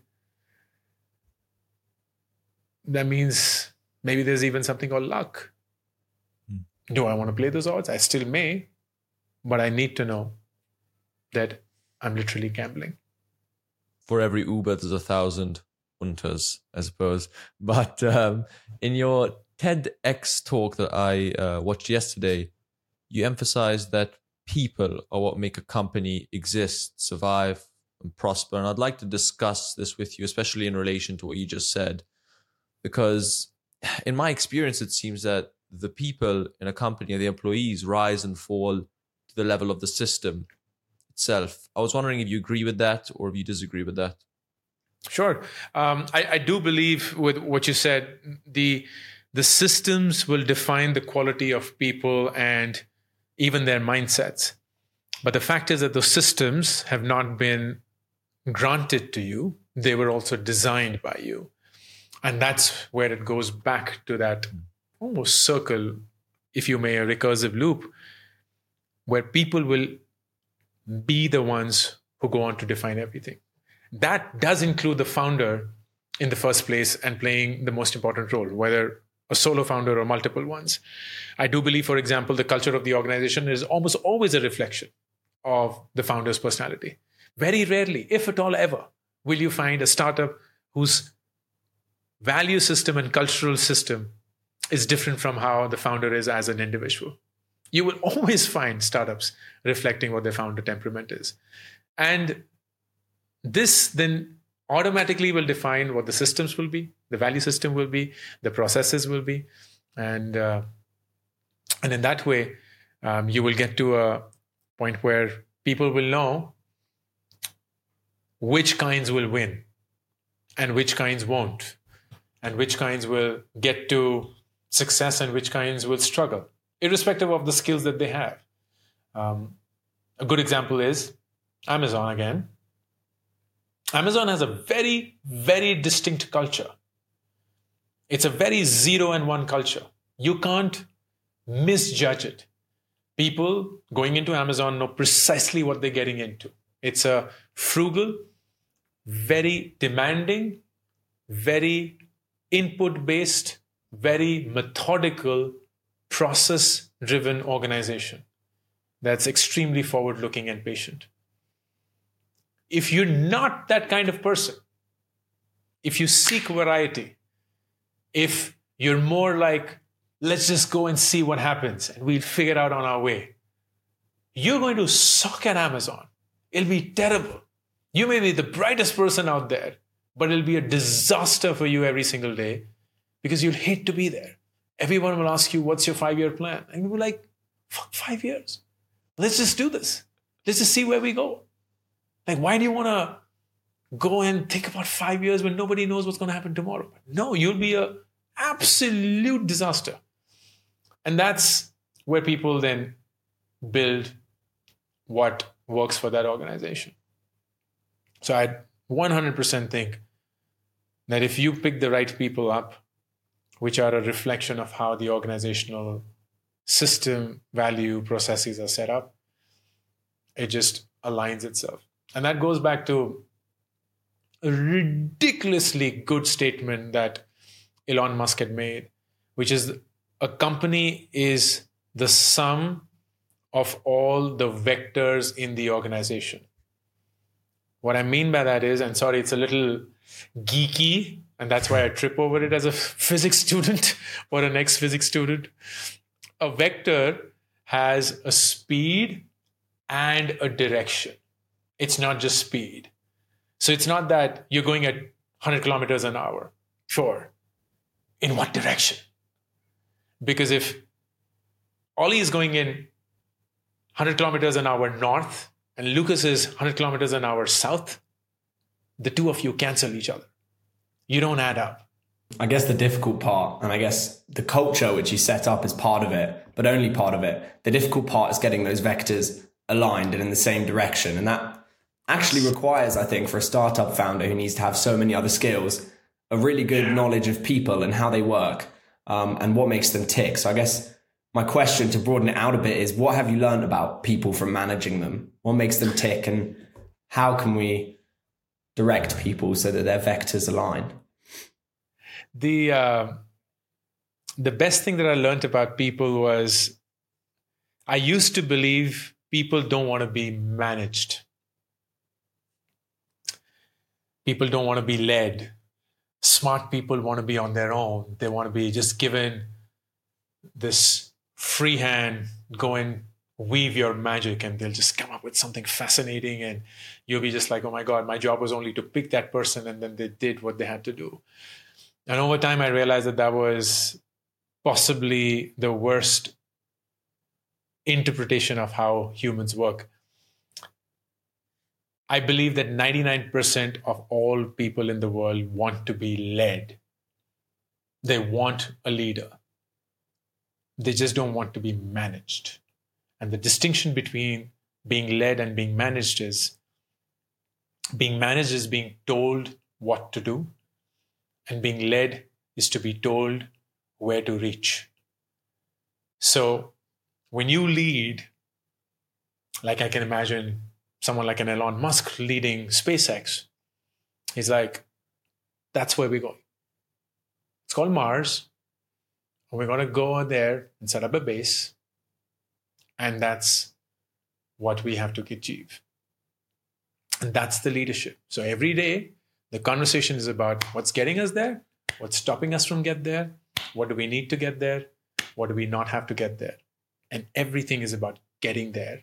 S5: That means maybe there's even something called luck. Do I want to play those odds? I still may, but I need to know that I'm literally gambling.
S3: For every Uber, there's 1,000 Unters, I suppose. But in your TEDx talk that I watched yesterday, you emphasized that people are what make a company exist, survive, and prosper. And I'd like to discuss this with you, especially in relation to what you just said, because in my experience, it seems that the people in a company and the employees rise and fall to the level of the system itself. I was wondering if you agree with that or if you disagree with that.
S5: Sure. I do believe with what you said, the systems will define the quality of people and even their mindsets. But the fact is that those systems have not been granted to you. They were also designed by you. And that's where it goes back to that almost circle, if you may, a recursive loop, where people will be the ones who go on to define everything. That does include the founder in the first place and playing the most important role, whether a solo founder or multiple ones. I do believe, for example, the culture of the organization is almost always a reflection of the founder's personality. Very rarely, if at all ever, will you find a startup whose value system and cultural system is different from how the founder is as an individual. You will always find startups reflecting what their founder temperament is. And this then automatically will define what the systems will be, the value system will be, the processes will be. And in that way, you will get to a point where people will know which kinds will win and which kinds won't, and which kinds will get to success and which kinds will struggle, irrespective of the skills that they have. A good example is Amazon again. Amazon has a very, very distinct culture. It's a very 0 and 1 culture. You can't misjudge it. People going into Amazon know precisely what they're getting into. It's a frugal, very demanding, very input-based, very methodical, process-driven organization that's extremely forward-looking and patient. If you're not that kind of person, if you seek variety, if you're more like, let's just go and see what happens and we'll figure it out on our way, you're going to suck at Amazon. It'll be terrible. You may be the brightest person out there, but it'll be a disaster for you every single day because you'll hate to be there. Everyone will ask you, what's your 5-year plan? And you'll be like, fuck 5 years. Let's just do this. Let's just see where we go. Like, why do you want to go and think about 5 years when nobody knows what's going to happen tomorrow? No, you'll be an absolute disaster. And that's where people then build what works for that organization. So I 100% think that if you pick the right people up, which are a reflection of how the organizational system, value, processes are set up, it just aligns itself. And that goes back to a ridiculously good statement that Elon Musk had made, which is a company is the sum of all the vectors in the organization. What I mean by that is, and sorry, it's a little geeky, and that's why I trip over it as a physics student or an ex-physics student. A vector has a speed and a direction. It's not just speed. So it's not that you're going at 100 kilometers an hour. Sure. In what direction? Because if Ollie is going in 100 kilometers an hour north and Lucas is 100 kilometers an hour south, the two of you cancel each other. You don't add up.
S4: I guess the difficult part, and I guess the culture which you set up is part of it, but only part of it. The difficult part is getting those vectors aligned and in the same direction. And that actually requires, I think, for a startup founder who needs to have so many other skills, a really good knowledge of people and how they work, and what makes them tick. So I guess my question, to broaden it out a bit, is what have you learned about people from managing them? What makes them tick, and how can we direct people so that their vectors align?
S5: The best thing that I learned about people was I used to believe people don't want to be managed. People don't want to be led. Smart people want to be on their own. They want to be just given this free hand, go and weave your magic, and they'll just come up with something fascinating, and you'll be just like, oh my God, my job was only to pick that person, and then they did what they had to do. And over time, I realized that was possibly the worst interpretation of how humans work. I believe that 99% of all people in the world want to be led. They want a leader. They just don't want to be managed. And the distinction between being led and being managed is being told what to do, and being led is to be told where to reach. So when you lead, like I can imagine someone like an Elon Musk leading SpaceX, he's like, that's where we're going. It's called Mars. We're going to go there and set up a base. And that's what we have to achieve. And that's the leadership. So every day, the conversation is about what's getting us there, what's stopping us from get there, what do we need to get there, what do we not have to get there. And everything is about getting there.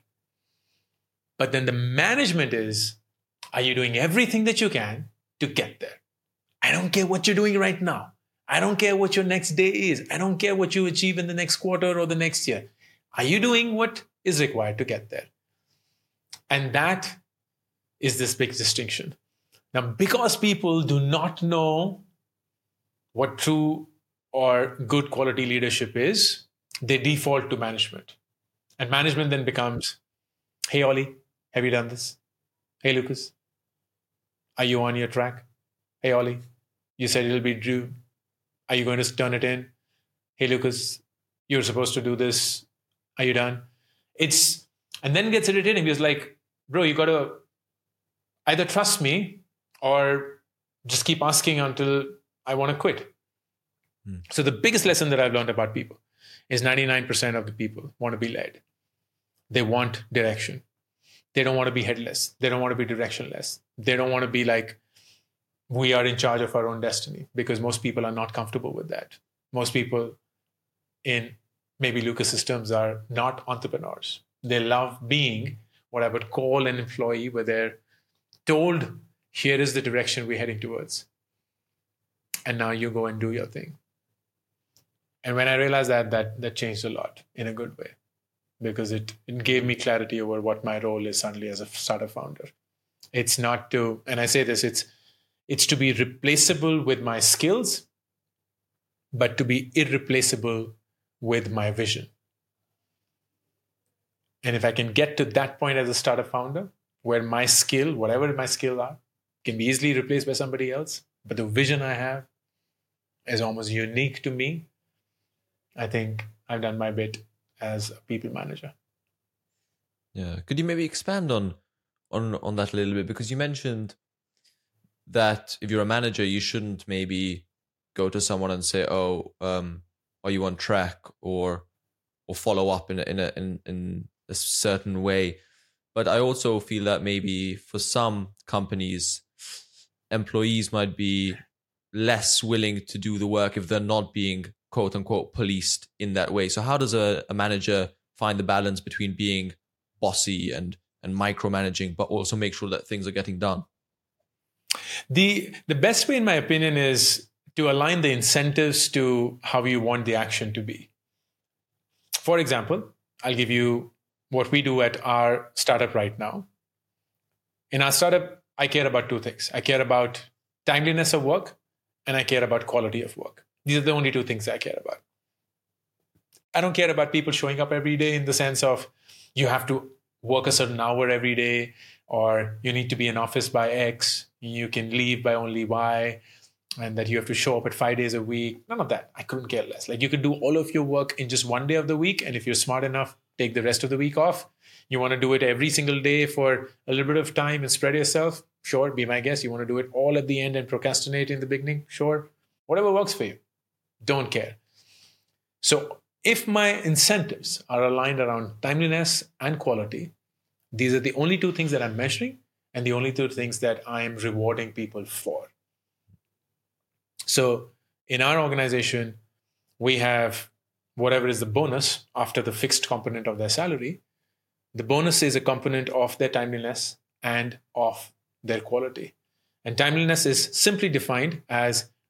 S5: But then the management is, are you doing everything that you can to get there? I don't care what you're doing right now. I don't care what your next day is. I don't care what you achieve in the next quarter or the next year. Are you doing what is required to get there? And that is this big distinction. Now, because people do not know what true or good quality leadership is, they default to management. And management then becomes, hey, Ollie, have you done this? Hey, Lucas, are you on your track? Hey, Ollie, you said it'll be due. Are you going to turn it in? Hey, Lucas, you're supposed to do this. Are you done? And then gets irritating because like, bro, you got to either trust me or just keep asking until I want to quit. So the biggest lesson that I've learned about people is 99% of the people want to be led. They want direction. They don't want to be headless. They don't want to be directionless. They don't want to be like, we are in charge of our own destiny, because most people are not comfortable with that. Most people in maybe Lucas's terms are not entrepreneurs. They love being what I would call an employee, where they're told, here is the direction we're heading towards. And now you go and do your thing. And when I realized that changed a lot in a good way, because it gave me clarity over what my role is suddenly as a startup founder. It's not to, and I say this, it's to be replaceable with my skills, but to be irreplaceable with my vision. And if I can get to that point as a startup founder, where my skill, whatever my skills are, can be easily replaced by somebody else, but the vision I have is almost unique to me, I think I've done my bit as a people manager.
S3: Yeah. Could you maybe expand on that a little bit? Because you mentioned that if you're a manager, you shouldn't maybe go to someone and say, "Oh, are you on track?" or follow up in a certain way. But I also feel that maybe for some companies, employees might be less willing to do the work if they're not being quote unquote policed in that way. So how does a manager find the balance between being bossy and micromanaging, but also make sure that things are getting done?
S5: The best way, in my opinion, is to align the incentives to how you want the action to be. For example, I'll give you what we do at our startup right now. In our startup, I care about two things. I care about timeliness of work, and I care about quality of work. These are the only two things I care about. I don't care about people showing up every day in the sense of you have to work a certain hour every day, or you need to be in office by X, you can leave by only Y, and that you have to show up at 5 days a week. None of that. I couldn't care less. Like, you could do all of your work in just one day of the week, and if you're smart enough, take the rest of the week off. You want to do it every single day for a little bit of time and spread yourself? Sure, be my guest. You want to do it all at the end and procrastinate in the beginning? Sure. Whatever works for you. Don't care. So if my incentives are aligned around timeliness and quality, these are the only two things that I'm measuring and the only two things that I am rewarding people for. So in our organization, we have whatever is the bonus after the fixed component of their salary. The bonus is a component of their timeliness and of their quality. And timeliness is simply defined as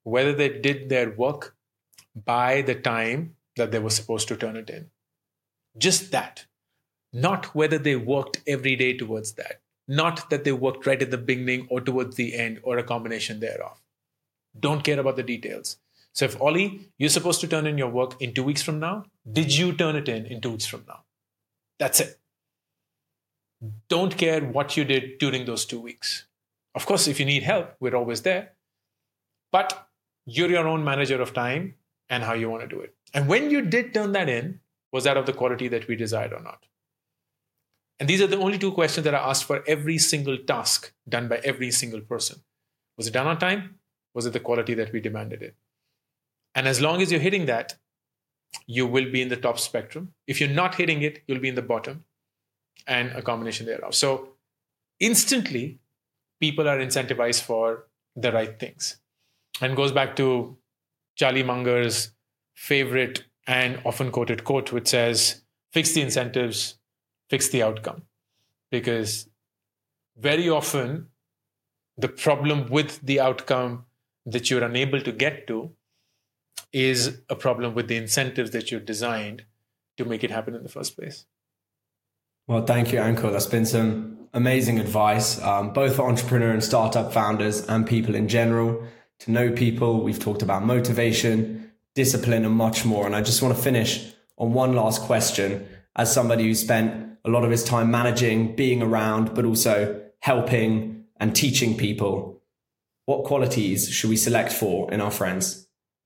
S5: whether they did their work by the time that they were supposed to turn it in. Just that. Not whether they worked every day towards that. Not that they worked right at the beginning or towards the end or a combination thereof. Don't care about the details. So if Ollie, you're supposed to turn in your work in 2 weeks from now, did you turn it in 2 weeks from now? That's it. Don't care what you did during those 2 weeks. Of course, if you need help, we're always there. But you're your own manager of time and how you want to do it. And when you did turn that in, was that of the quality that we desired or not? And these are the only 2 questions that are asked for every single task done by every single person. Was it done on time? Was it the quality that we demanded it? And as long as you're hitting that, you will be in the top spectrum. If you're not hitting it, you'll be in the bottom, and a combination thereof. So instantly, people are incentivized for the right things. And goes back to Charlie Munger's favorite and often quoted quote, which says, fix the incentives, fix the outcome. Because very often, the problem with the outcome that you're unable to get to is a problem with the incentives that you've designed to make it happen in the first place.
S4: Well, thank you, Ankur. That's been some amazing advice, both for entrepreneur and startup founders and people in general. To know people, we've talked about motivation, discipline, and much more. And I just want to finish on one last question. As somebody who spent a lot of his time managing, being around, but also helping and teaching people, what qualities should we select for in our friends?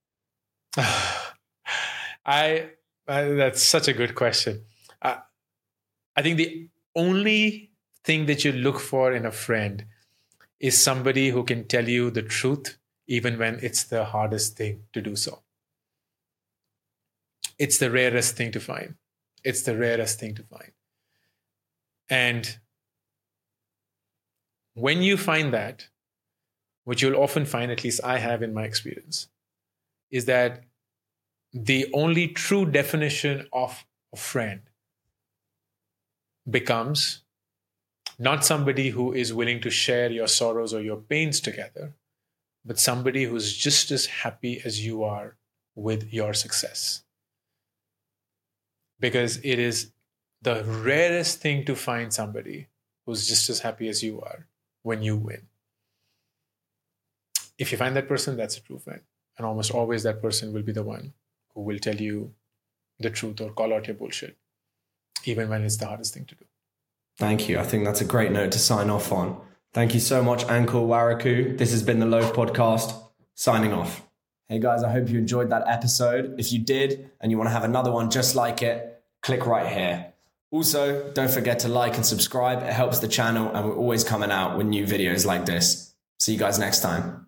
S5: That's such a good question. I think the only thing that you look for in a friend is somebody who can tell you the truth, even when it's the hardest thing to do so. It's the rarest thing to find. It's the rarest thing to find. And when you find that, which you'll often find, at least I have in my experience, is that the only true definition of a friend becomes not somebody who is willing to share your sorrows or your pains together, but somebody who's just as happy as you are with your success. Because it is the rarest thing to find somebody who's just as happy as you are when you win. If you find that person, that's a true friend. And almost always that person will be the one who will tell you the truth or call out your bullshit, even when it's the hardest thing to do.
S4: Thank you. I think that's a great note to sign off on. Thank you so much, Ankur Warikoo. This has been the Loaf Podcast, signing off. Hey guys, I hope you enjoyed that episode. If you did, and you want to have another one just like it, click right here. Also, don't forget to like and subscribe. It helps the channel, and we're always coming out with new videos like this. See you guys next time.